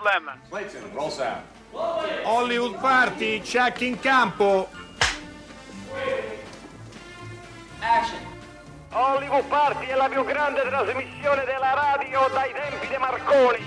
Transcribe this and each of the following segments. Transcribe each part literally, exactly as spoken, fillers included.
problem. Clayton, roll sound. Hollywood Party, check in campo. Action. Hollywood Party è la più grande trasmissione della radio dai tempi di Marconi.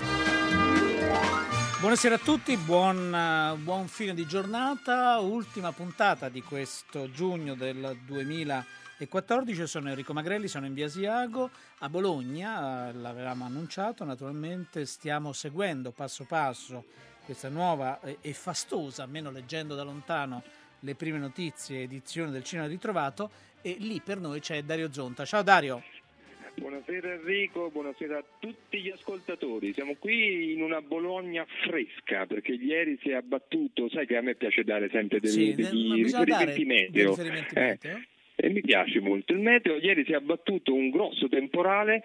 Buonasera a tutti, buon, uh, buon fine di giornata, ultima puntata di questo giugno del duemilaquattordici. Sono Enrico Magrelli, sono in via Asiago a Bologna, uh, l'avevamo annunciato, naturalmente stiamo seguendo passo passo questa nuova e, e fastosa, almeno leggendo da lontano le prime notizie, edizione del Cinema Ritrovato, e lì per noi c'è Dario Zonta. Ciao Dario. Buonasera Enrico, buonasera a tutti gli ascoltatori. Siamo qui in una Bologna fresca perché ieri si è abbattuto, sai che a me piace dare sempre dei, sì, degli riferimenti meteo. Dei riferimenti eh. meteo. E mi piace molto il meteo. Ieri si è abbattuto un grosso temporale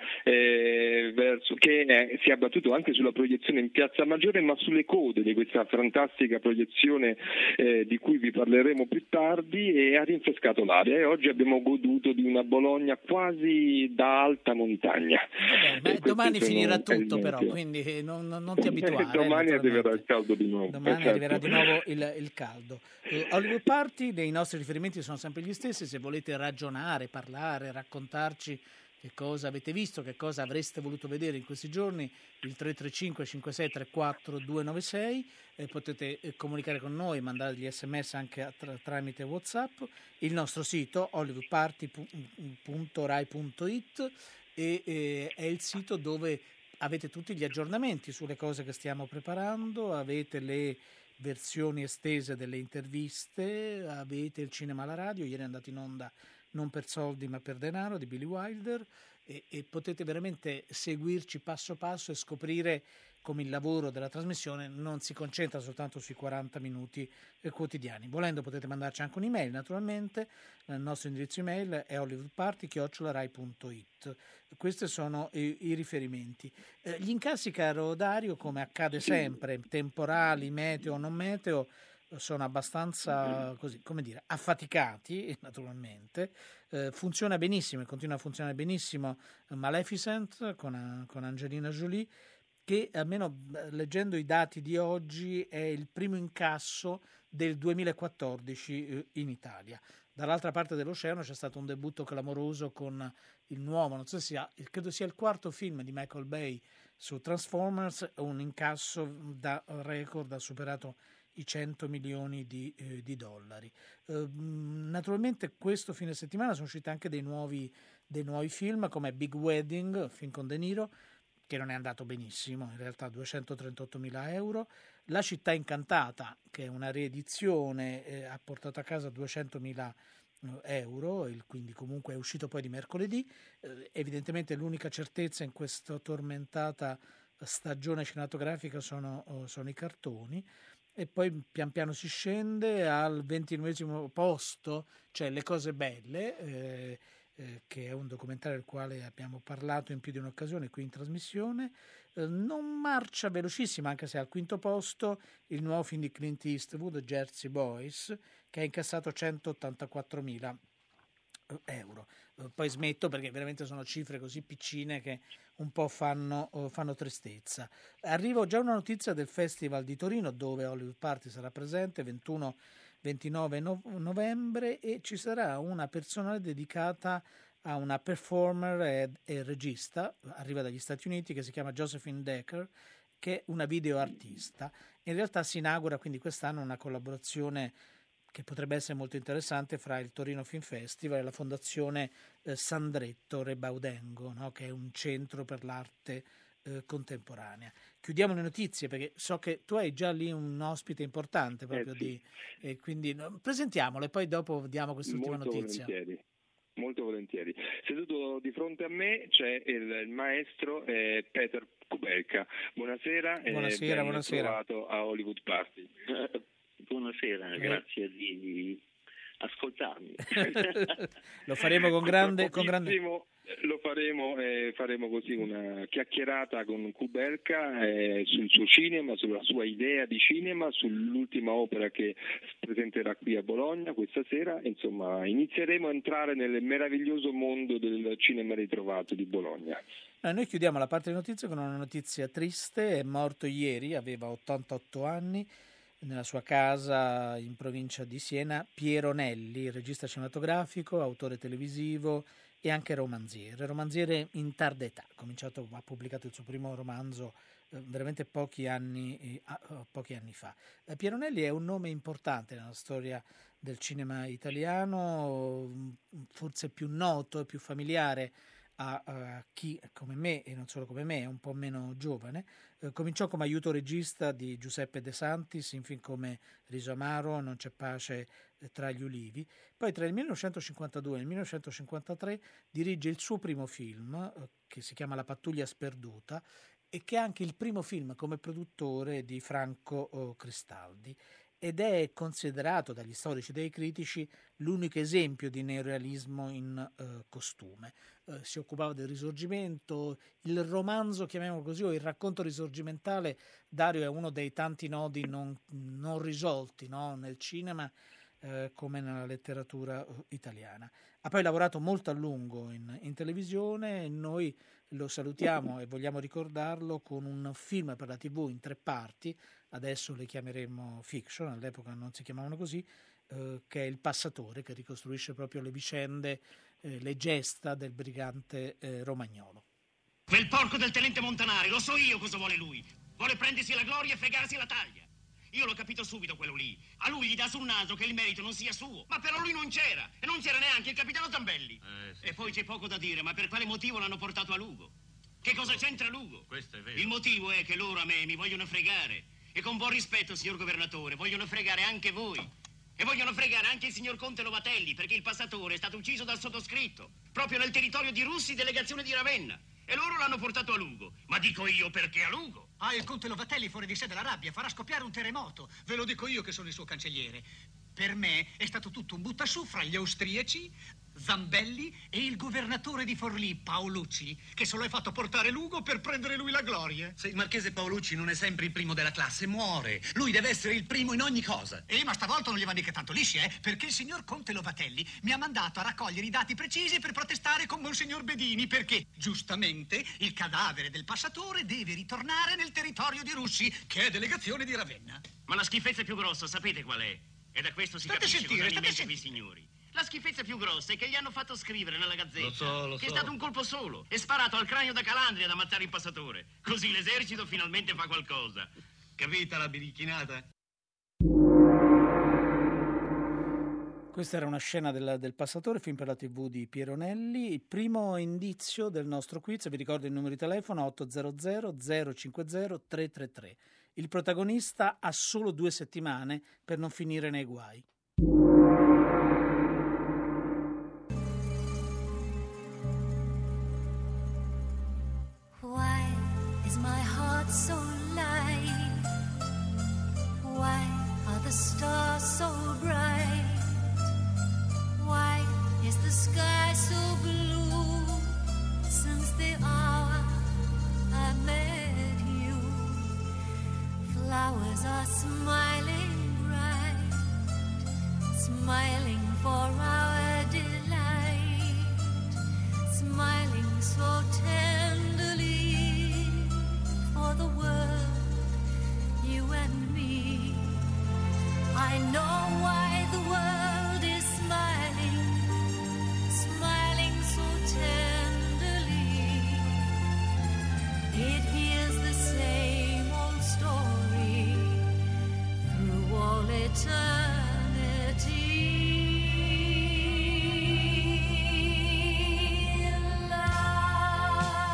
eh, verso, che eh, si è abbattuto anche sulla proiezione in Piazza Maggiore, ma sulle code di questa fantastica proiezione eh, di cui vi parleremo più tardi, e ha rinfrescato l'aria, e oggi abbiamo goduto di una Bologna quasi da alta montagna. Vabbè, ma domani finirà tutto però, quindi non, non ti abituare. Domani arriverà il caldo di nuovo. Domani esatto. arriverà di nuovo il, il caldo. Eh, Hollywood Party, i nostri riferimenti sono sempre gli stessi. Se volete ragionare, parlare, raccontarci che cosa avete visto, che cosa avreste voluto vedere in questi giorni, il tre tre cinque cinque sei tre quattro due nove sei, eh, potete eh, comunicare con noi, mandare gli sms anche a, tra, tramite WhatsApp, il nostro sito hollywood party punto rai punto it e, eh, è il sito dove avete tutti gli aggiornamenti sulle cose che stiamo preparando, avete le versioni estese delle interviste, avete il cinema alla radio, ieri è andato in onda Non per soldi ma per denaro di Billy Wilder, e, e potete veramente seguirci passo passo e scoprire come il lavoro della trasmissione non si concentra soltanto sui quaranta minuti quotidiani. Volendo potete mandarci anche un'email, naturalmente, il nostro indirizzo email è hollywoodparty chiocciola rai punto it. Questi sono i, i riferimenti. Eh, gli incassi, caro Dario, come accade sempre, temporali, meteo o non meteo, sono abbastanza, così, come dire, affaticati, naturalmente. Eh, funziona benissimo e continua a funzionare benissimo Maleficent con, con Angelina Jolie, che almeno leggendo i dati di oggi è il primo incasso del duemilaquattordici in Italia. Dall'altra parte dell'oceano c'è stato un debutto clamoroso con il nuovo, non so se sia, credo sia il quarto film di Michael Bay su Transformers, un incasso da record, ha superato i cento milioni di, eh, di dollari. Eh, naturalmente questo fine settimana sono usciti anche dei nuovi, dei nuovi film come Big Wedding, film con De Niro, che non è andato benissimo, in realtà duecentotrentottomila euro. La città incantata, che è una riedizione, eh, ha portato a casa duecentomila euro, il, quindi comunque è uscito poi di mercoledì. Eh, evidentemente l'unica certezza in questa tormentata stagione cinematografica sono, oh, sono i cartoni, e poi pian piano si scende al ventinovesimo posto, cioè Le cose belle, eh, Eh, che è un documentario del quale abbiamo parlato in più di un'occasione qui in trasmissione. Eh, non marcia velocissima, anche se al quinto posto il nuovo film di Clint Eastwood, Jersey Boys, che ha incassato centottantaquattromila euro. Eh, poi smetto perché veramente sono cifre così piccine che un po' fanno, oh, fanno tristezza. Arrivo già una notizia del Festival di Torino, dove Hollywood Party sarà presente ventuno ventinove novembre, e ci sarà una personale dedicata a una performer e, e regista, arriva dagli Stati Uniti, che si chiama Josephine Decker, che è una videoartista. In realtà si inaugura quindi quest'anno una collaborazione che potrebbe essere molto interessante fra il Torino Film Festival e la Fondazione eh, Sandretto Rebaudengo, no? Che è un centro per l'arte eh, contemporanea. Chiudiamo le notizie perché so che tu hai già lì un ospite importante proprio eh sì. di e quindi no, presentiamolo e poi dopo diamo quest'ultima molto notizia. Volentieri. Molto volentieri. Seduto di fronte a me c'è il, il maestro eh, Peter Kubelka. Buonasera. Buonasera, e ben buonasera. trovato a Hollywood Party. Buonasera, eh. grazie di ascoltarmi. Lo faremo con grande, con grande... Lo faremo, eh, faremo così una chiacchierata con Kubelka eh, sul suo cinema, sulla sua idea di cinema, sull'ultima opera che presenterà qui a Bologna questa sera. Insomma, inizieremo a entrare nel meraviglioso mondo del cinema ritrovato di Bologna. No, noi chiudiamo la parte di notizie con una notizia triste. È morto ieri, aveva ottantotto anni, nella sua casa in provincia di Siena, Piero Nelli, regista cinematografico, autore televisivo e anche romanziere. Romanziere in tarda età, ha cominciato, ha pubblicato il suo primo romanzo eh, veramente pochi anni, eh, pochi anni fa. Eh, Piero Nelli è un nome importante nella storia del cinema italiano, forse più noto e più familiare a, a chi come me, e non solo come me, è un po' meno giovane. Eh, cominciò come aiuto regista di Giuseppe De Santis in film come Riso amaro, Non c'è pace eh, tra gli ulivi. Poi tra il millenovecentocinquantadue e il millenovecentocinquantatré dirige il suo primo film eh, che si chiama La pattuglia sperduta, e che è anche il primo film come produttore di Franco oh, Cristaldi, ed è considerato dagli storici e dai critici l'unico esempio di neorealismo in eh, costume. Eh, si occupava del risorgimento, il romanzo, chiamiamolo così, o il racconto risorgimentale. Dario è uno dei tanti nodi non, non risolti, no? Nel cinema eh, come nella letteratura eh, italiana. Ha poi lavorato molto a lungo in, in televisione, e noi lo salutiamo e vogliamo ricordarlo con un film per la tivù in tre parti. Adesso le chiameremo fiction, all'epoca non si chiamavano così, eh, che è Il passatore, che ricostruisce proprio le vicende, eh, le gesta del brigante eh, romagnolo. Quel porco del tenente Montanari, lo so io cosa vuole lui. Vuole prendersi la gloria e fregarsi la taglia. Io l'ho capito subito quello lì. A lui gli dà sul naso che il merito non sia suo. Ma però lui non c'era. E non c'era neanche il capitano Zambelli. Eh, sì, e poi c'è poco da dire, ma per quale motivo l'hanno portato a Lugo? Che cosa c'entra Lugo? Questo è vero. Il motivo è che loro a me mi vogliono fregare. E con buon rispetto, signor governatore, vogliono fregare anche voi. E vogliono fregare anche il signor Conte Lovatelli, perché il passatore è stato ucciso dal sottoscritto, proprio nel territorio di Russi, delegazione di Ravenna. E loro l'hanno portato a Lugo. Ma dico io, perché a Lugo? Ah, il Conte Lovatelli fuori di sé della rabbia farà scoppiare un terremoto. Ve lo dico io che sono il suo cancelliere. Per me è stato tutto un buttasù fra gli austriaci, Zambelli e il governatore di Forlì, Paolucci, che se lo è fatto portare Lugo per prendere lui la gloria. Se il marchese Paolucci non è sempre il primo della classe, muore. Lui deve essere il primo in ogni cosa. Eh, ma stavolta non gli va mica tanto lisci, eh? Perché il signor Conte Lovatelli mi ha mandato a raccogliere i dati precisi per protestare con Monsignor Bedini, perché, giustamente, il cadavere del passatore deve ritornare nel territorio di Russi, che è delegazione di Ravenna. Ma la schifezza più grossa, sapete qual è? E da questo si State capisce sentire, cosa hanno in state mente quei signori. La schifezza più grossa è che gli hanno fatto scrivere nella Gazzetta Lo so, lo che so. è stato un colpo solo e sparato al cranio da Calandria ad ammazzare il passatore. Così l'esercito finalmente fa qualcosa. Capita la birichinata? Questa era una scena del, del passatore, film per la tivù di Piero Nelli. Il primo indizio del nostro quiz, vi ricordo il numero di telefono otto zero zero zero cinque zero tre tre tre. Il protagonista ha solo due settimane per non finire nei guai. Why is my heart so light? Why are the stars so bright? Why is the sky so blue? Since the hour I met you, flowers are smiling bright, smiling for our delight, smiling so tenderly for the world, you and me. I know why the world is smiling, smiling so tenderly. It hears the same old story through all eternity. Love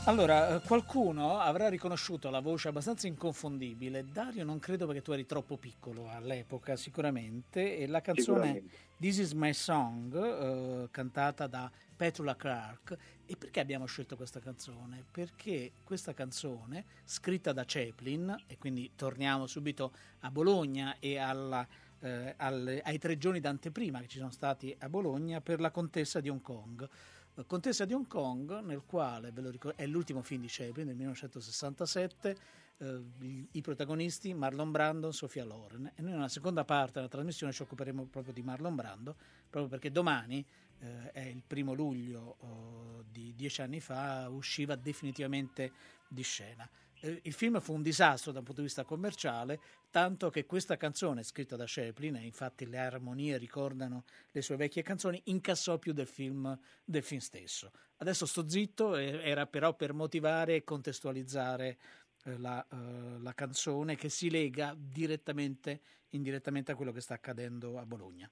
Allora, qualcuno avrà riconosciuto la voce abbastanza inconfondibile. Dario non credo, perché tu eri troppo piccolo all'epoca sicuramente, e la canzone This Is My Song, eh, cantata da Petula Clark. E perché abbiamo scelto questa canzone? Perché questa canzone, scritta da Chaplin, e quindi torniamo subito a Bologna e alla, eh, alle, ai tre giorni d'anteprima che ci sono stati a Bologna per la Contessa di Hong Kong. Contessa di Hong Kong, nel quale, ve lo ricordo, è l'ultimo film di Chaplin del millenovecentosessantasette, eh, i, i protagonisti Marlon Brando e Sophia Loren, e noi nella seconda parte della trasmissione ci occuperemo proprio di Marlon Brando, proprio perché domani, eh, è il primo luglio oh, di dieci anni fa, usciva definitivamente di scena. Il film fu un disastro dal punto di vista commerciale, tanto che questa canzone, scritta da Chaplin, e infatti le armonie ricordano le sue vecchie canzoni, incassò più del film, del film stesso. Adesso sto zitto, era però per motivare e contestualizzare la, uh, la canzone, che si lega direttamente, indirettamente a quello che sta accadendo a Bologna.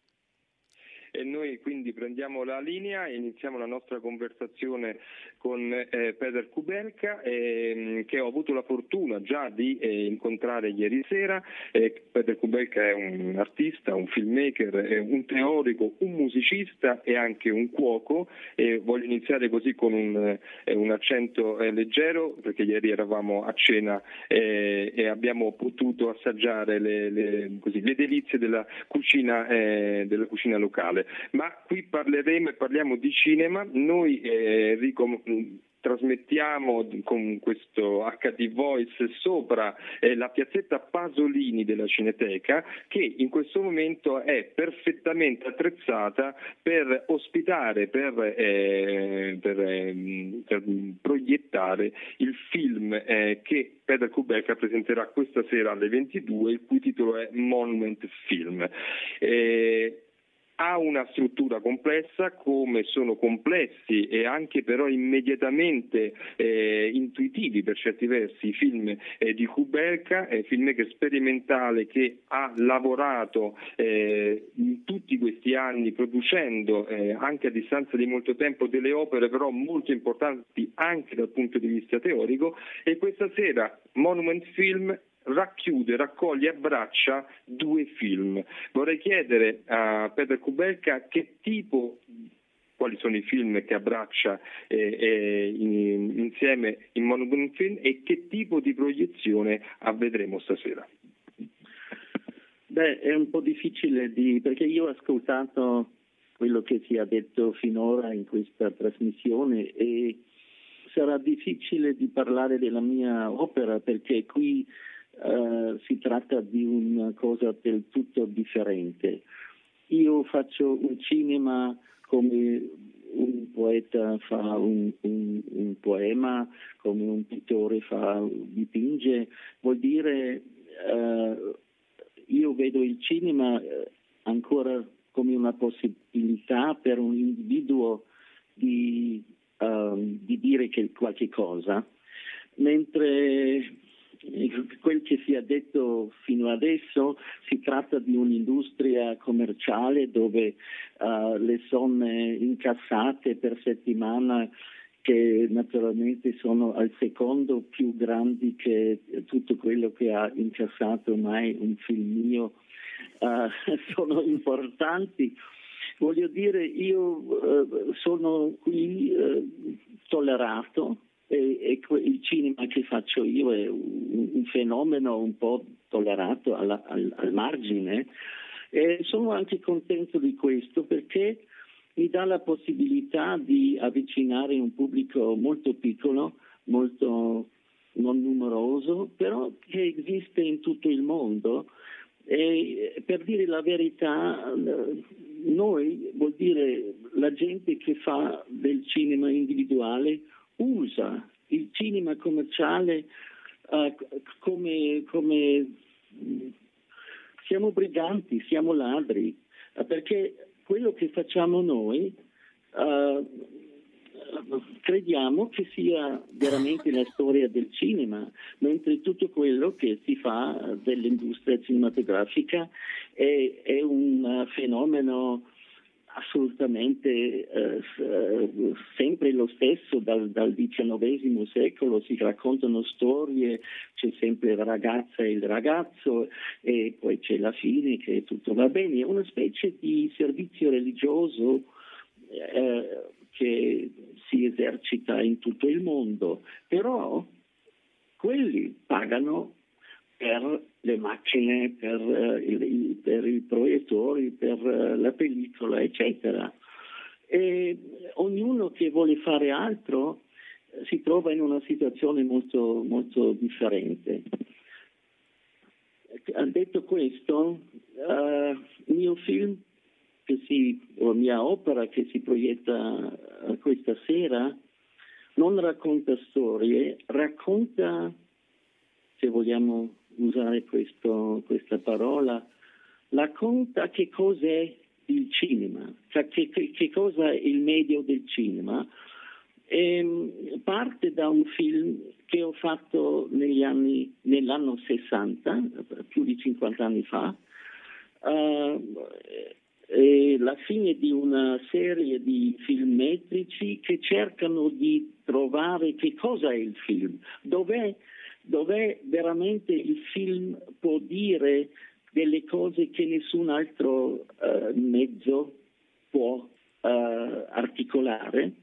E noi quindi prendiamo la linea e iniziamo la nostra conversazione con eh, Peter Kubelka, eh, che ho avuto la fortuna già di eh, incontrare ieri sera. Eh, Peter Kubelka è un artista, un filmmaker, è un teorico, un musicista e anche un cuoco. E voglio iniziare così con un, eh, un accento eh, leggero, perché ieri eravamo a cena eh, e abbiamo potuto assaggiare le, le, così, le delizie della cucina, eh, della cucina locale. Ma qui parleremo e parliamo di cinema. Noi eh, ricom- trasmettiamo con questo acca di Voice sopra eh, la piazzetta Pasolini della Cineteca, che in questo momento è perfettamente attrezzata per ospitare, per, eh, per, eh, per proiettare il film eh, che Peter Kubelka presenterà questa sera alle ventidue, il cui titolo è Monument Film. Eh, Ha una struttura complessa, come sono complessi e anche però immediatamente eh, intuitivi per certi versi i film eh, di Kubelka, è un filmmaker sperimentale che ha lavorato eh, in tutti questi anni producendo eh, anche a distanza di molto tempo delle opere però molto importanti anche dal punto di vista teorico, e questa sera Monument Film racchiude, raccoglie, abbraccia due film. Vorrei chiedere a Peter Kubelka che tipo, quali sono i film che abbraccia eh, eh, in, insieme in Monument Film e che tipo di proiezione avvedremo stasera. Beh, è un po' difficile di, perché io ho ascoltato quello che si è detto finora in questa trasmissione e sarà difficile di parlare della mia opera, perché qui Uh, si tratta di una cosa del tutto differente. Io faccio un cinema come un poeta fa un, un, un poema, come un pittore fa, dipinge. Vuol dire uh, io vedo il cinema ancora come una possibilità per un individuo di, uh, di dire che qualche cosa, mentre quel che si è detto fino adesso si tratta di un'industria commerciale dove uh, le somme incassate per settimana, che naturalmente sono al secondo più grandi che tutto quello che ha incassato mai un film mio, uh, sono importanti. Voglio dire, io uh, sono qui uh, tollerato. E, e il cinema che faccio io è un, un fenomeno un po' tollerato alla, al, al margine, e sono anche contento di questo perché mi dà la possibilità di avvicinare un pubblico molto piccolo, molto non numeroso, però che esiste in tutto il mondo. E per dire la verità, noi, vuol dire la gente che fa del cinema individuale, usa il cinema commerciale uh, come, come siamo briganti, siamo ladri, uh, perché quello che facciamo noi uh, crediamo che sia veramente la storia del cinema, mentre tutto quello che si fa dell'industria cinematografica è, è un uh, fenomeno assolutamente eh, s- sempre lo stesso dal, dal diciannovesimo secolo, si raccontano storie, c'è sempre la ragazza e il ragazzo e poi c'è la fine che tutto va bene, è una specie di servizio religioso eh, che si esercita in tutto il mondo, però quelli pagano per le macchine, per, uh, il, per i proiettori, per uh, la pellicola, eccetera. E ognuno che vuole fare altro uh, si trova in una situazione molto, molto differente. Detto questo, uh, il mio film, che si, o la mia opera che si proietta uh, questa sera, non racconta storie, racconta, se vogliamo usare questo, questa parola, racconta che cos'è il cinema, cioè che, che, che cosa è il medio del cinema. E parte da un film che ho fatto negli anni, nell'anno sessanta, più di cinquanta anni fa, uh, e la fine di una serie di film metrici che cercano di trovare che cosa è il film, dov'è dov'è veramente il film può dire delle cose che nessun altro uh, mezzo può uh, articolare.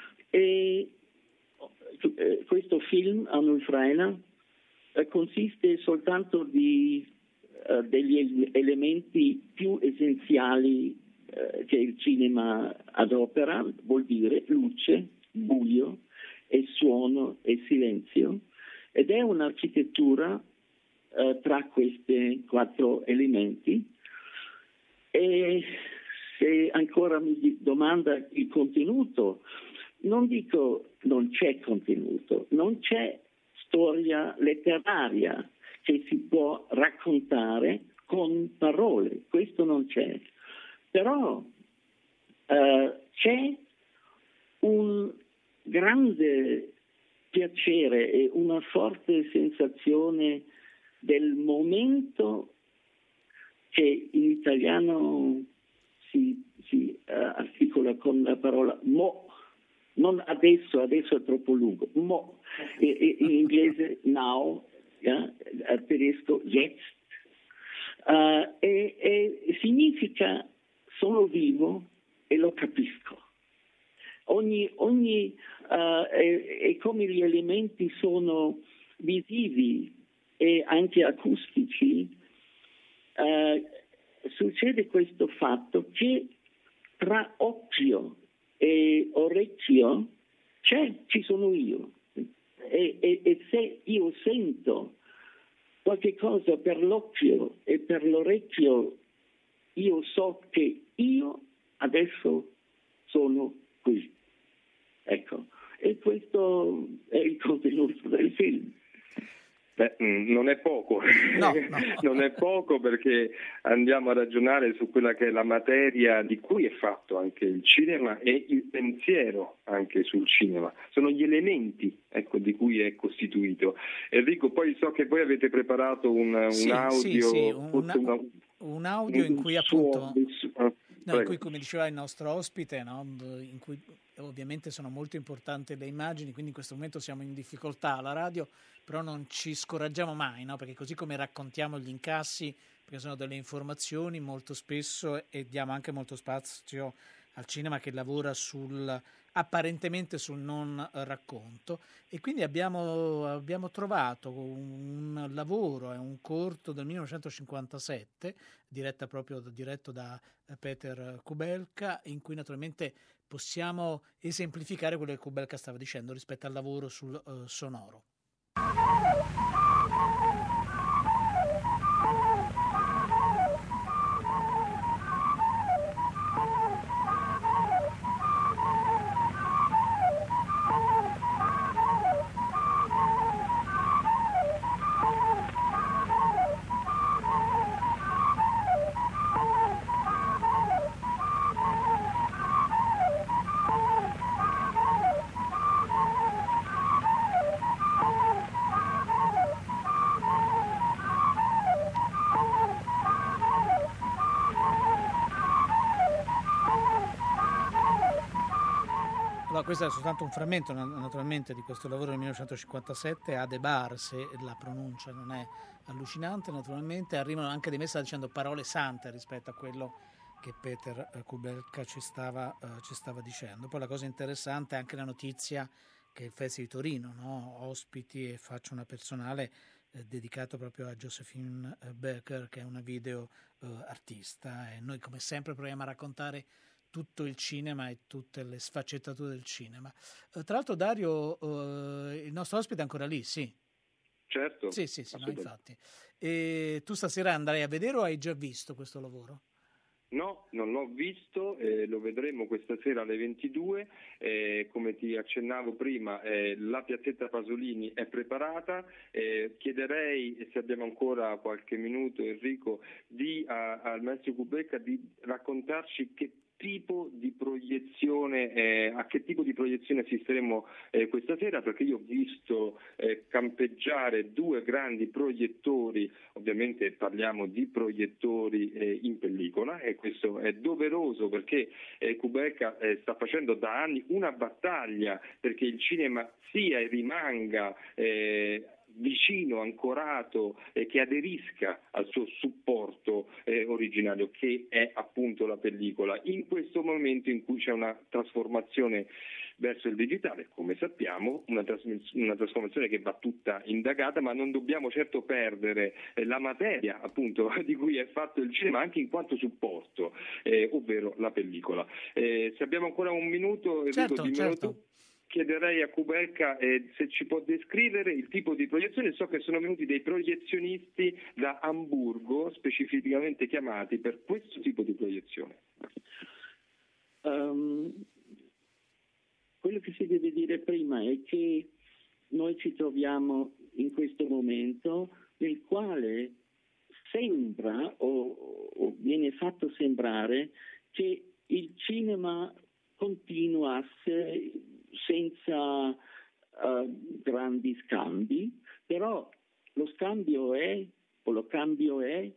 E uh, questo film, Arnold Freiner, uh, consiste soltanto di uh, degli elementi più essenziali uh, che il cinema adopera, vuol dire luce, buio e suono e silenzio. Ed è un'architettura eh, tra questi quattro elementi. E se ancora mi domanda il contenuto, non dico non c'è contenuto, non c'è storia letteraria che si può raccontare con parole, questo non c'è. Però eh, c'è un grande piacere e una forte sensazione del momento che in italiano si, si uh, articola con la parola mo, non adesso, adesso è troppo lungo, mo, e, e, in inglese now, yeah? A tedesco jetzt, uh, e, e significa sono vivo e lo capisco. Ogni, ogni uh, è, è come gli elementi sono visivi e anche acustici, uh, succede questo fatto che tra occhio e orecchio c'è, ci sono io. E, e, e se io sento qualche cosa per l'occhio e per l'orecchio, io so che io adesso sono qui. Ecco, e questo è il contenuto del film. Beh, non è poco, No, no. non è poco perché andiamo a ragionare su quella che è la materia di cui è fatto anche il cinema e il pensiero anche sul cinema. Sono gli elementi, ecco, di cui è costituito. Enrico, poi so che voi avete preparato un, un Sì, audio, sì, sì, un- forse una- un audio in un cui suono- appunto un su- ah, No, in prego. cui, come diceva il nostro ospite, no, in cui ovviamente sono molto importanti le immagini, quindi in questo momento siamo in difficoltà alla radio, però non ci scoraggiamo mai, no? Perché così come raccontiamo gli incassi, perché sono delle informazioni molto spesso e diamo anche molto spazio al cinema che lavora sul apparentemente sul non racconto, e quindi abbiamo, abbiamo trovato un lavoro, è un corto del millenovecentocinquantasette diretta proprio, diretto da Peter Kubelka, in cui naturalmente possiamo esemplificare quello che Kubelka stava dicendo rispetto al lavoro sul uh, sonoro. questo è soltanto un frammento na- naturalmente di questo lavoro del millenovecentocinquantasette, Adebar, se la pronuncia non è allucinante naturalmente, arrivano anche dei messaggi dicendo parole sante rispetto a quello che Peter eh, Kubelka ci stava, eh, ci stava dicendo. Poi la cosa interessante è anche la notizia che il Festival di Torino, no? Ospiti, e faccio una personale, eh, dedicato proprio a Josephine eh, Becker, che è una video eh, artista, e noi come sempre proviamo a raccontare tutto il cinema e tutte le sfaccettature del cinema. Eh, tra l'altro Dario, eh, il nostro ospite è ancora lì, sì? Certo. Sì, sì, sì, no, infatti. E tu stasera andrai a vedere o hai già visto questo lavoro? No, non l'ho visto, eh, lo vedremo questa sera alle ventidue, eh, come ti accennavo prima, eh, la piazzetta Pasolini è preparata, eh, chiederei, se abbiamo ancora qualche minuto Enrico, di, a, al maestro Kubelka di raccontarci che tipo di proiezione, eh, a che tipo di proiezione assisteremo eh, questa sera, perché io ho visto eh, campeggiare due grandi proiettori, ovviamente parliamo di proiettori eh, in pellicola, e questo è doveroso perché eh, Kubelka eh, sta facendo da anni una battaglia perché il cinema sia e rimanga eh, vicino, ancorato, e eh, che aderisca al suo supporto eh, originario, che è appunto la pellicola. In questo momento in cui c'è una trasformazione verso il digitale, come sappiamo, una, tras- una trasformazione che va tutta indagata, ma non dobbiamo certo perdere eh, la materia appunto di cui è fatto il cinema anche in quanto supporto, eh, ovvero la pellicola. Eh, se abbiamo ancora un minuto, certo, dico, certo. chiederei a Kubelka eh, se ci può descrivere il tipo di proiezione. So che sono venuti dei proiezionisti da Amburgo, specificamente chiamati per questo tipo di proiezione. Um, quello che si deve dire prima è che noi ci troviamo in questo momento nel quale sembra o, o viene fatto sembrare che il cinema continuasse senza uh, grandi scambi, però lo scambio è, o lo cambio è,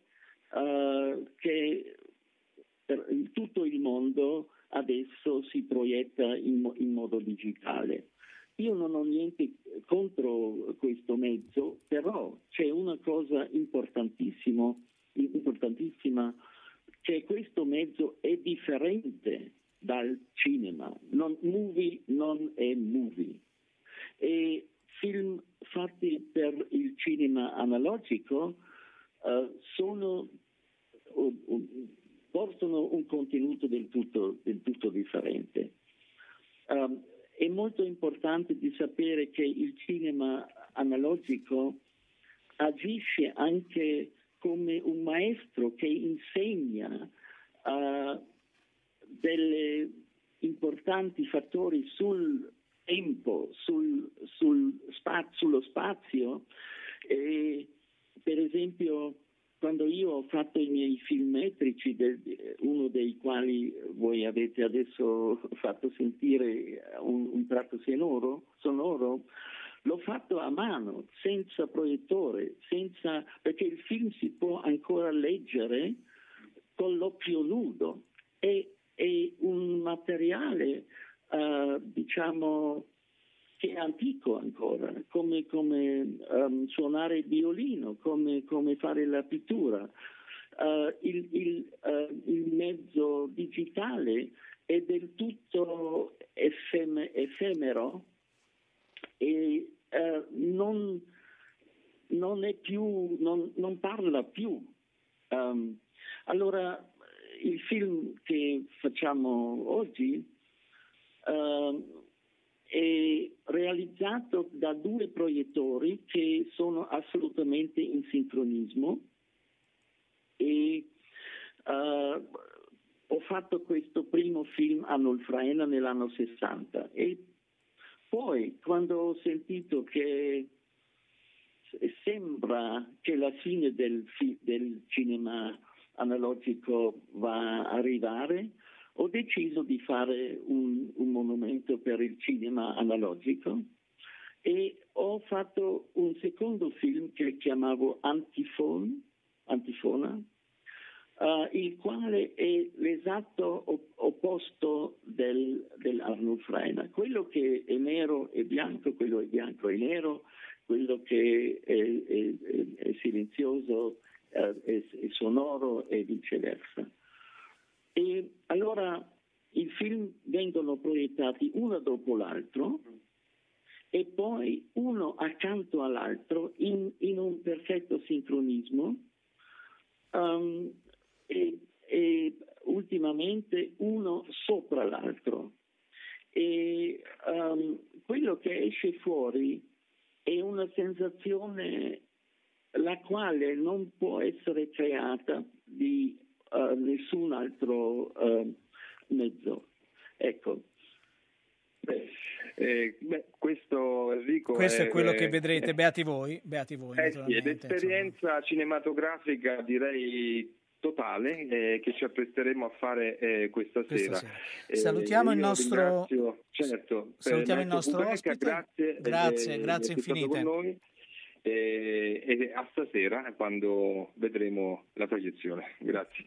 uh, che per tutto il mondo adesso si proietta in, in modo digitale. Io non ho niente contro questo mezzo, però c'è una cosa importantissima, importantissima, che questo mezzo è differente dal cinema. Non, movie non è movie. E film fatti per il cinema analogico uh, sono, uh, uh, portano un contenuto del tutto, del tutto differente. Um, è molto importante di sapere che il cinema analogico agisce anche come un maestro che insegna uh, delle importanti fattori sul tempo, sul, sul spazio, sullo spazio. E, per esempio, quando io ho fatto i miei film metrici, del, uno dei quali voi avete adesso fatto sentire un, un tratto sonoro, sonoro, l'ho fatto a mano, senza proiettore, senza, perché il film si può ancora leggere con l'occhio nudo. È, è un materiale, uh, diciamo, che è antico ancora, come, come um, suonare il violino, come, come fare la pittura. Uh, il, il, uh, il mezzo digitale è del tutto effem- effemero e uh, non, non è più, non, non parla più. Um, allora, il film che facciamo oggi uh, è realizzato da due proiettori che sono assolutamente in sincronismo e uh, ho fatto questo primo film a Nolfraena nell'anno sessanta e poi quando ho sentito che sembra che la fine del, fi- del cinema analogico va a arrivare, ho deciso di fare un, un monumento per il cinema analogico e ho fatto un secondo film che chiamavo Antifon, Antifona, uh, il quale è l'esatto op- opposto del, dell'Arnulf Rainer. Quello che è nero è bianco, quello è bianco è nero, quello che è, è, è, è silenzioso uh, è, è sonoro e viceversa. E allora i film vengono proiettati uno dopo l'altro e poi uno accanto all'altro in, in un perfetto sincronismo, um, e, e ultimamente uno sopra l'altro. E um, quello che esce fuori è una sensazione la quale non può essere creata di uh, nessun altro uh, mezzo. Ecco. Beh, eh, beh, questo Enrico questo è, è quello eh, che vedrete, eh, beati voi, beati voi eh, sì, ed naturalmente, esperienza insomma. cinematografica direi totale eh, che ci appresteremo a fare eh, questa, Questa sera. sera. Salutiamo Eh, il io nostro, ringrazio, certo, salutiamo il il nostro Fugaca, ospite. grazie, Grazie, eh, grazie di essere stato infinite. con noi eh, e a stasera quando vedremo la proiezione. Grazie.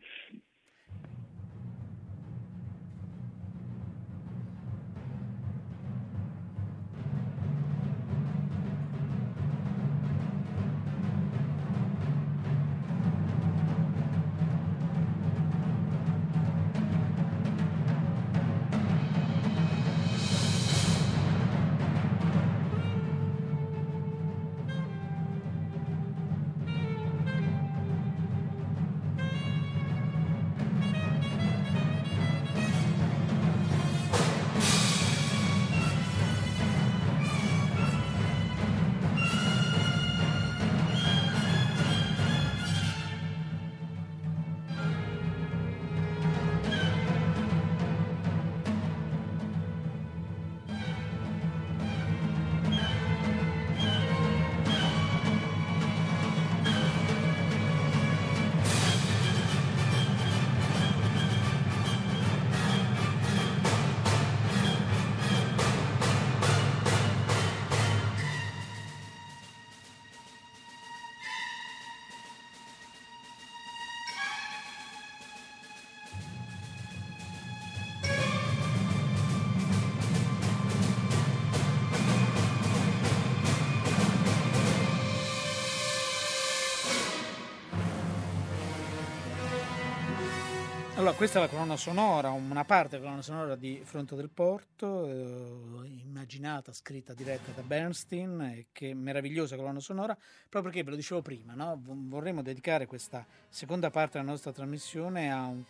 Allora, questa è la colonna sonora, una parte della colonna sonora di Fronte del Porto, eh, immaginata, scritta, diretta da Bernstein, e che meravigliosa colonna sonora, proprio perché, ve lo dicevo prima, no? Vorremmo dedicare questa seconda parte della nostra trasmissione a un,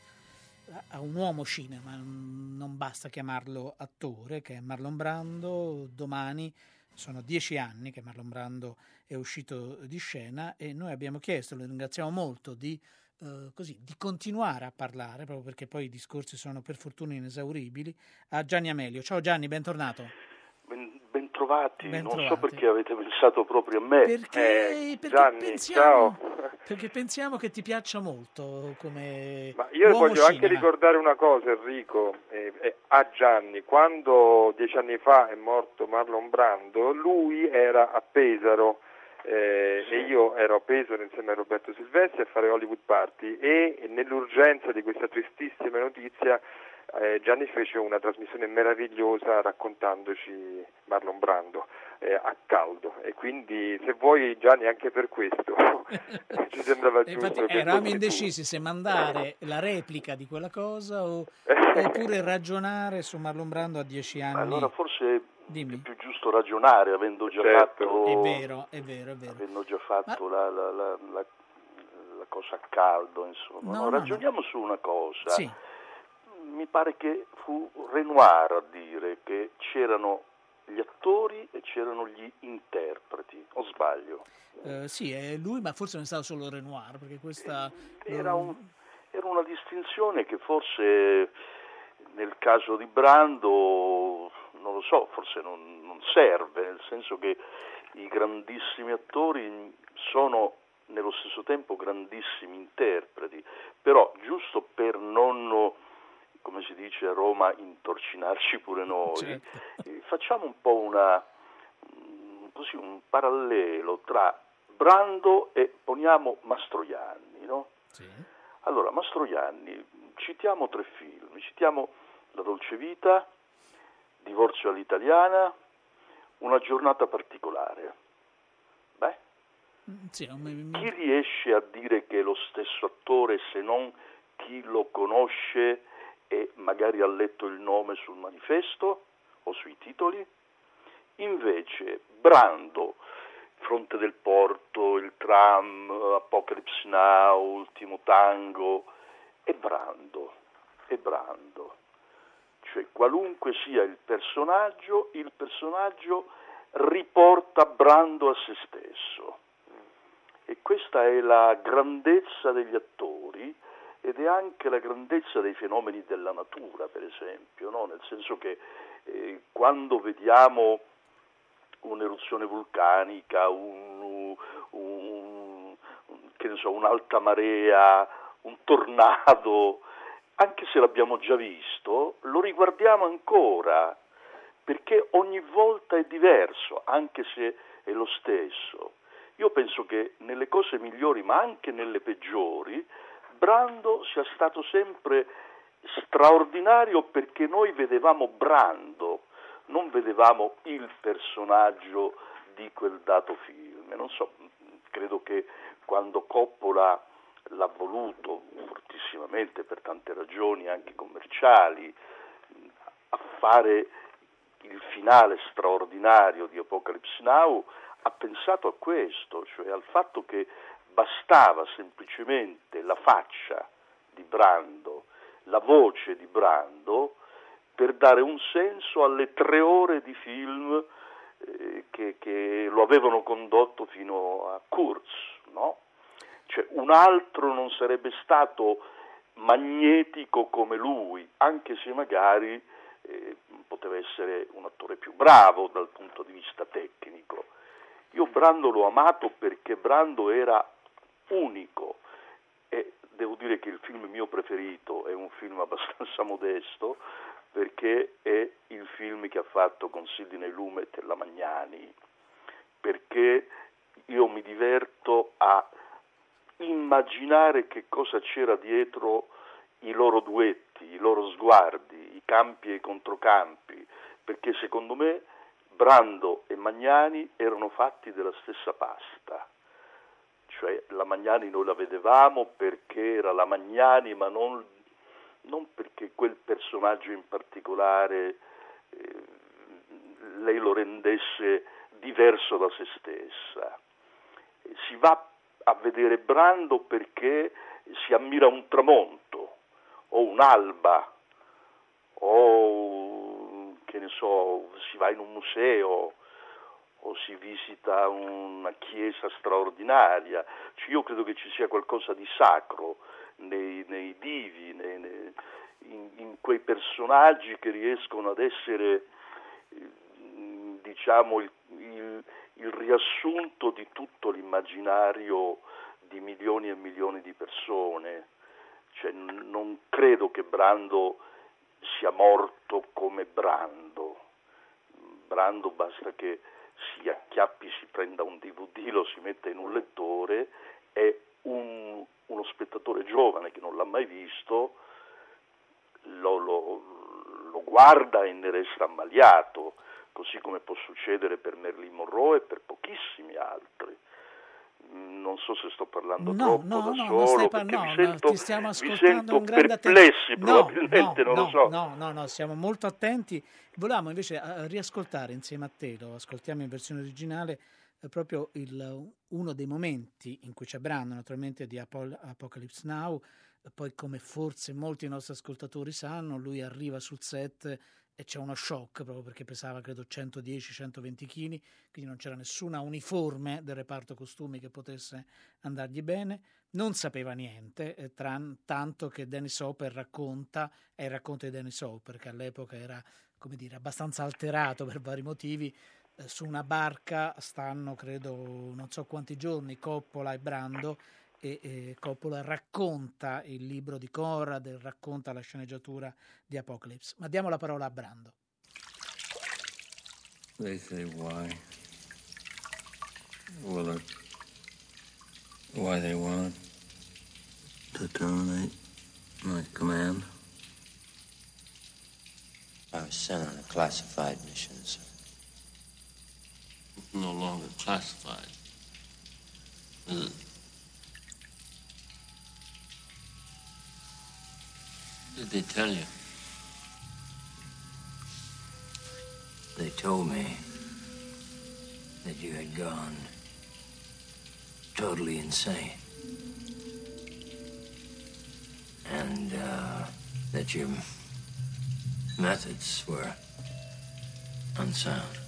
a un uomo cinema, non basta chiamarlo attore, che è Marlon Brando. Domani sono dieci anni che Marlon Brando è uscito di scena e noi abbiamo chiesto, lo ringraziamo molto, di Uh, così, di continuare a parlare, proprio perché poi i discorsi sono per fortuna inesauribili, a Gianni Amelio. Ciao Gianni, bentornato. Ben, ben trovati, ben non trovati. So perché avete pensato proprio a me. Perché, eh, perché, Gianni, pensiamo, ciao. perché pensiamo che ti piaccia molto come Ma io uomo voglio cinema. anche ricordare una cosa, Enrico, eh, eh, a Gianni. Quando dieci anni fa è morto Marlon Brando, lui era a Pesaro. Eh, e io ero a Pesaro insieme a Roberto Silvestri a fare Hollywood Party e nell'urgenza di questa tristissima notizia eh, Gianni fece una trasmissione meravigliosa raccontandoci Marlon Brando eh, a caldo, e quindi se vuoi Gianni anche per questo ci sembrava giusto. Infatti che eravamo fossi indecisi tu. se mandare la replica di quella cosa o, oppure ragionare su Marlon Brando a dieci anni. Allora forse Dimmi. è più giusto ragionare, avendo già Certo. fatto È vero, è vero, è vero. avendo già fatto Ma... la, la, la, la, la cosa a caldo, insomma. No, No, no, ragioniamo no. su una cosa. Sì. Mi pare che fu Renoir a dire che c'erano gli attori e c'erano gli interpreti, o sbaglio? Uh, sì, è lui, ma forse non è stato solo Renoir, perché questa... Era, un, era una distinzione che forse nel caso di Brando, non lo so, forse non, non serve, nel senso che i grandissimi attori sono nello stesso tempo grandissimi interpreti, però giusto per non, come si dice a Roma, intorcinarci pure noi, certo. Facciamo un po' una, così, un parallelo tra Brando e, poniamo, Mastroianni, no? Sì. Allora, Mastroianni, citiamo tre film, citiamo La dolce vita, Divorzio all'italiana, Una giornata particolare. Beh, Sì, un- chi riesce a dire che è lo stesso attore se non chi lo conosce e magari ha letto il nome sul manifesto o sui titoli? Invece Brando, Fronte del Porto, Il Tram, Apocalypse Now, Ultimo Tango, è Brando, è Brando. Cioè qualunque sia il personaggio, il personaggio riporta Brando a se stesso. E questa è la grandezza degli attori ed è anche la grandezza dei fenomeni della natura, per esempio, no? Nel senso che eh, quando vediamo un'eruzione vulcanica, un, un, un, che ne so, un'alta marea, un tornado, anche se l'abbiamo già visto, lo riguardiamo ancora, perché ogni volta è diverso, anche se è lo stesso. Io penso che nelle cose migliori, ma anche nelle peggiori, Brando sia stato sempre straordinario perché noi vedevamo Brando, non vedevamo il personaggio di quel dato film. Non so, credo che quando Coppola l'ha voluto fortissimamente per tante ragioni anche commerciali a fare il finale straordinario di Apocalypse Now, ha pensato a questo, cioè al fatto che bastava semplicemente la faccia di Brando, la voce di Brando, per dare un senso alle tre ore di film eh, che, che lo avevano condotto fino a Kurz, no? Cioè un altro non sarebbe stato magnetico come lui, anche se magari eh, poteva essere un attore più bravo dal punto di vista tecnico. Io Brando l'ho amato perché Brando era unico e devo dire che il film mio preferito è un film abbastanza modesto perché è il film che ha fatto con Sidney Lumet e la Magnani, perché io mi diverto a immaginare che cosa c'era dietro i loro duetti, i loro sguardi, i campi e i controcampi, perché secondo me Brando e Magnani erano fatti della stessa pasta. Cioè la Magnani noi la vedevamo perché era la Magnani, ma non, non perché quel personaggio in particolare eh, lei lo rendesse diverso da se stessa. Si va a vedere Brando perché si ammira un tramonto o un'alba o che ne so, si va in un museo o si visita una chiesa straordinaria. Cioè, io credo che ci sia qualcosa di sacro nei, nei divi, nei, nei, in, in quei personaggi che riescono ad essere, diciamo, il, il, il riassunto di tutto l'immaginario di milioni e milioni di persone. Cioè, non credo che Brando sia morto come Brando. Brando basta che si acchiappi, si prenda un D V D, lo si mette in un lettore e un, uno spettatore giovane che non l'ha mai visto lo, lo, lo guarda e ne resta ammaliato, così come può succedere per Marilyn Monroe e per pochissimi altri. Non so se sto parlando No, troppo no, da no, solo, non stai perché parlando, vi no, sento, ti stiamo vi ascoltando sento con grande perplessi, attenzione. probabilmente, no, non no, lo so. No, no, no, siamo molto attenti. Volevamo invece eh, riascoltare insieme a te, lo ascoltiamo in versione originale, eh, proprio il, uno dei momenti in cui c'è Brando, naturalmente, di Apol- Apocalypse Now. Eh, poi, come forse molti nostri ascoltatori sanno, lui arriva sul set e c'è uno shock proprio perché pesava credo centodieci centoventi chili, quindi non c'era nessuna uniforme del reparto costumi che potesse andargli bene, non sapeva niente, eh, tran- tanto che Dennis Hopper racconta, è il racconto di Dennis Hopper che all'epoca era, come dire, abbastanza alterato per vari motivi, eh, su una barca stanno credo non so quanti giorni Coppola e Brando, e, e Coppola racconta il libro di Conrad e racconta la sceneggiatura di Apocalypse. Ma diamo la parola a Brando. They say why. Well, uh, why they want. To terminate my command. I was sent on a classified mission, sir. It's no longer classified, is it? What did they tell you? They told me that you had gone totally insane. And uh, that your methods were unsound.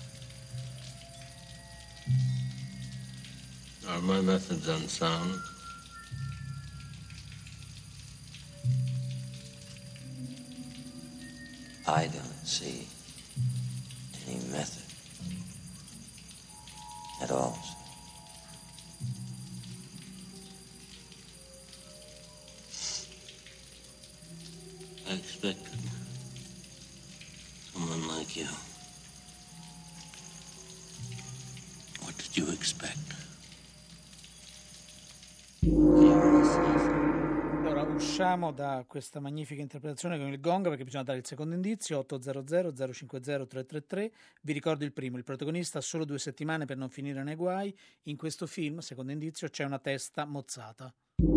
Are my methods unsound? I don't see any method at all, sir. I expected someone like you. What did you expect? Allora, usciamo da questa magnifica interpretazione con il gong perché bisogna dare il secondo indizio. Otto zero zero zero cinque zero tre tre tre. Vi ricordo il primo: il protagonista ha solo due settimane per non finire nei guai. In questo film, secondo indizio, c'è una testa mozzata.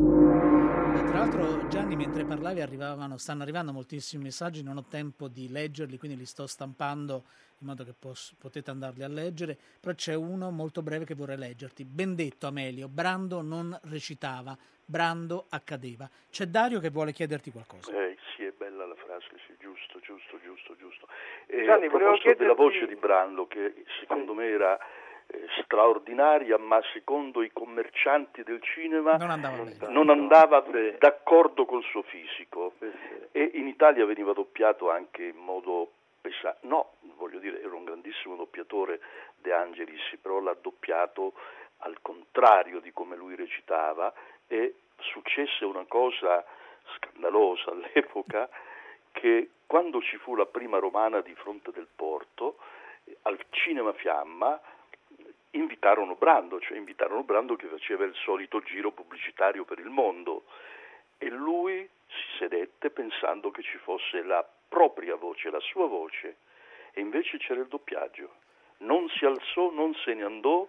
E tra l'altro, Gianni, mentre parlavi arrivavano, stanno arrivando moltissimi messaggi, non ho tempo di leggerli, quindi li sto stampando in modo che pos- potete andarli a leggere, però c'è uno molto breve che vorrei leggerti. Ben detto, Amelio, Brando non recitava, Brando accadeva. C'è Dario che vuole chiederti qualcosa. Eh, sì, è bella la frase, sì, giusto, giusto, giusto, giusto. E Gianni, a volevo proposito chiederti... della voce di Brando, che secondo me era eh, straordinaria, ma secondo i commercianti del cinema non andava, bene. non andava Sì. d'accordo col suo fisico. Sì, sì. E in Italia veniva doppiato anche in modo pesante. No, voglio dire, era un grandissimo doppiatore De Angelis, però l'ha doppiato al contrario di come lui recitava, e successe una cosa scandalosa all'epoca, che quando ci fu la prima romana di Fronte del Porto, al Cinema Fiamma invitarono Brando, cioè invitarono Brando che faceva il solito giro pubblicitario per il mondo, e lui si sedette pensando che ci fosse la propria voce, la sua voce, e invece c'era il doppiaggio. Non si alzò, non se ne andò,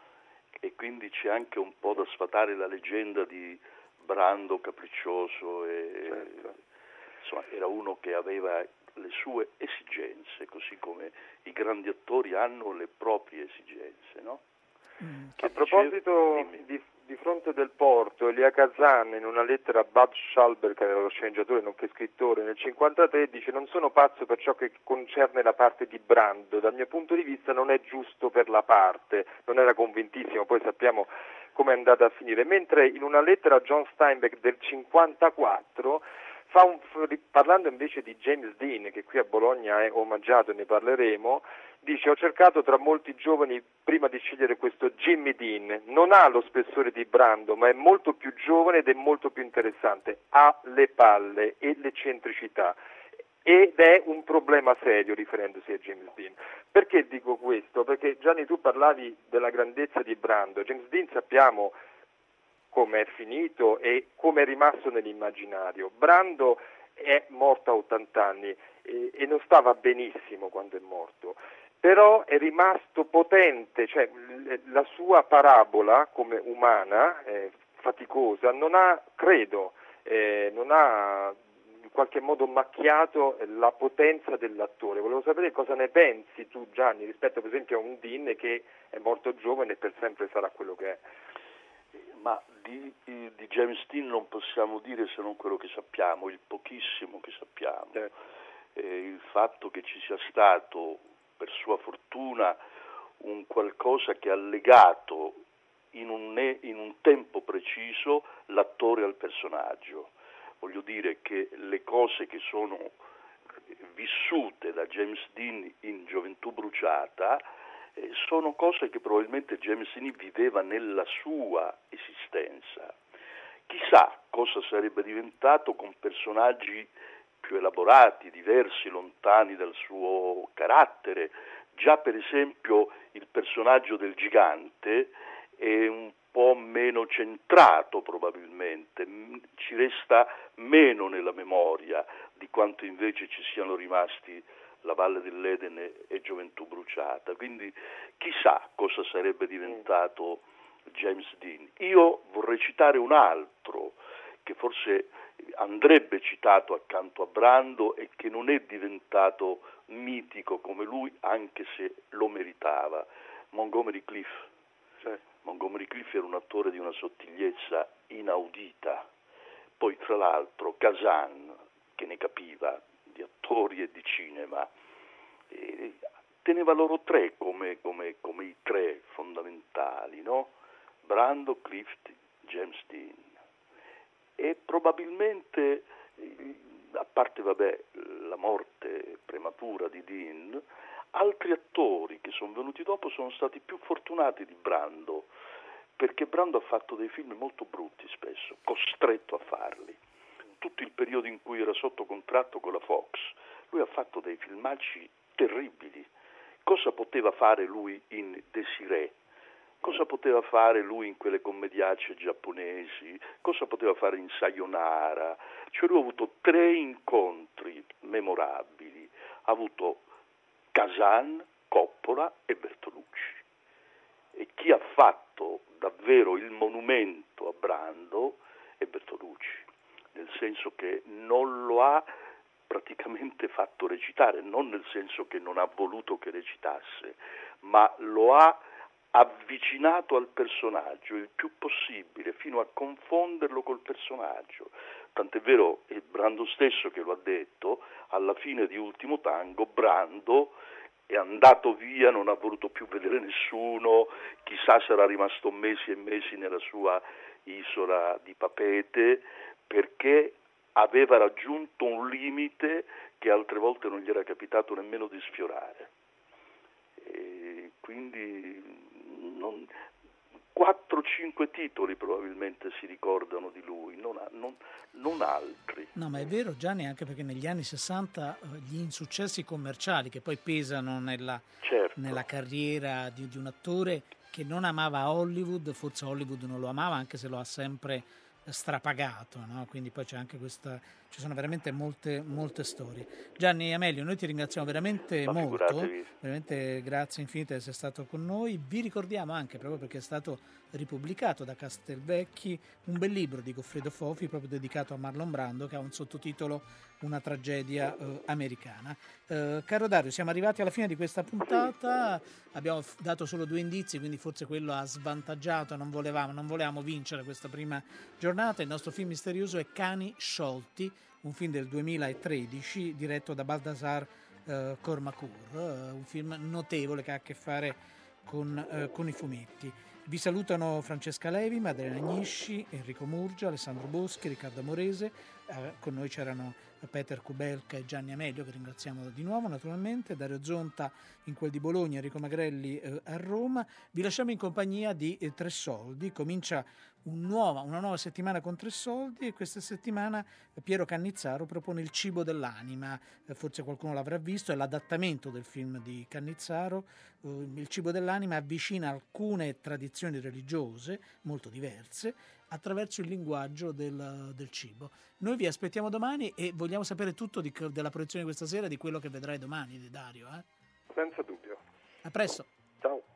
e quindi c'è anche un po' da sfatare la leggenda di Brando capriccioso, e certo. Insomma era uno che aveva le sue esigenze, così come i grandi attori hanno le proprie esigenze, no? Mm. A proposito di, di Fronte del Porto, Elia Kazan in una lettera a Bud Schalber, che era lo sceneggiatore nonché scrittore, nel cinquantatré dice: non sono pazzo per ciò che concerne la parte di Brando, dal mio punto di vista non è giusto per la parte, non era convintissimo, poi sappiamo come è andata a finire, mentre in una lettera a John Steinbeck del cinquantaquattro fa un, parlando invece di James Dean, che qui a Bologna è omaggiato e ne parleremo, dice: ho cercato tra molti giovani prima di scegliere questo Jimmy Dean, non ha lo spessore di Brando, ma è molto più giovane ed è molto più interessante, ha le palle e l'eccentricità, ed è un problema serio, riferendosi a James Dean. Perché dico questo? Perché Gianni, tu parlavi della grandezza di Brando. James Dean sappiamo come è finito e come è rimasto nell'immaginario. Brando è morto a ottanta anni e, e non stava benissimo quando è morto, però è rimasto potente, cioè la sua parabola come umana, eh, faticosa, non ha, credo, eh, non ha in qualche modo macchiato la potenza dell'attore. Volevo sapere cosa ne pensi tu, Gianni, rispetto per esempio a un Dean che è morto giovane e per sempre sarà quello che è. Ma di, di James Dean non possiamo dire se non quello che sappiamo, il pochissimo che sappiamo. Eh. Eh, il fatto che ci sia stato, per sua fortuna, un qualcosa che ha legato in un, in un tempo preciso l'attore al personaggio. Voglio dire che le cose che sono vissute da James Dean in Gioventù bruciata eh, sono cose che probabilmente James Dean viveva nella sua esistenza. Chissà cosa sarebbe diventato con personaggi più elaborati, diversi, lontani dal suo carattere. Già per esempio il personaggio del gigante è un po' meno centrato probabilmente, ci resta meno nella memoria di quanto invece ci siano rimasti La Valle dell'Eden e Gioventù bruciata. Quindi chissà cosa sarebbe diventato James Dean. Io vorrei citare un altro che forse andrebbe citato accanto a Brando e che non è diventato mitico come lui, anche se lo meritava, Montgomery Clift. Cioè, Montgomery Clift era un attore di una sottigliezza inaudita. Poi tra l'altro Kazan, che ne capiva di attori e di cinema, eh, teneva loro tre come, come, come i tre fondamentali, no? Brando, Clift, James Dean. E probabilmente, a parte vabbè, la morte prematura di Dean, altri attori che sono venuti dopo sono stati più fortunati di Brando, perché Brando ha fatto dei film molto brutti spesso, costretto a farli. Tutto il periodo in cui era sotto contratto con la Fox, lui ha fatto dei filmacci terribili. Cosa poteva fare lui in Desiree? Cosa poteva fare lui in quelle commediacce giapponesi? Cosa poteva fare in Sayonara? Cioè lui ha avuto tre incontri memorabili. Ha avuto Kazan, Coppola e Bertolucci. E chi ha fatto davvero il monumento a Brando è Bertolucci, nel senso che non lo ha praticamente fatto recitare, non nel senso che non ha voluto che recitasse, ma lo ha avvicinato al personaggio il più possibile, fino a confonderlo col personaggio. Tant'è vero, è Brando stesso che lo ha detto, alla fine di Ultimo Tango, Brando è andato via, non ha voluto più vedere nessuno, chissà sarà rimasto mesi e mesi nella sua isola di Papete, perché aveva raggiunto un limite che altre volte non gli era capitato nemmeno di sfiorare. E quindi non, quattro cinque titoli probabilmente si ricordano di lui, non, non, non altri. No, ma è vero, Gianni, anche perché negli anni sessanta eh, gli insuccessi commerciali che poi pesano nella, certo. nella carriera di, di un attore che non amava Hollywood, forse Hollywood non lo amava, anche se lo ha sempre strapagato, no? Quindi poi c'è anche questa, ci sono veramente molte, molte storie. Gianni e Amelio, noi ti ringraziamo veramente Ma molto, figuratevi. veramente grazie infinite di essere stato con noi. Vi ricordiamo anche, proprio perché è stato ripubblicato da Castelvecchi, un bel libro di Goffredo Fofi proprio dedicato a Marlon Brando, che ha un sottotitolo Una tragedia eh, americana. Eh, caro Dario, siamo arrivati alla fine di questa puntata, abbiamo f- dato solo due indizi, quindi forse quello ha svantaggiato, non volevamo, non volevamo vincere questa prima giornata. Il nostro film misterioso è Cani sciolti, un film del duemilatredici diretto da Baldassar eh, Cormacour, eh, un film notevole che ha a che fare con, eh, con i fumetti. Vi salutano Francesca Levi, Maddalena Agnisci, Enrico Murgia, Alessandro Boschi, Riccardo Amorese, eh, con noi c'erano Peter Kubelka e Gianni Amelio, che ringraziamo di nuovo naturalmente, Dario Zonta in quel di Bologna, Enrico Magrelli eh, a Roma. Vi lasciamo in compagnia di eh, Tre Soldi, comincia un nuova, una nuova settimana con Tre Soldi e questa settimana Piero Cannizzaro propone Il cibo dell'anima, eh, forse qualcuno l'avrà visto, è l'adattamento del film di Cannizzaro. eh, Il cibo dell'anima avvicina alcune tradizioni religiose molto diverse attraverso il linguaggio del, del cibo. Noi vi aspettiamo domani e vogliamo sapere tutto di, della proiezione di questa sera e di quello che vedrai domani, Dario. Eh? Senza dubbio. A presto. Ciao.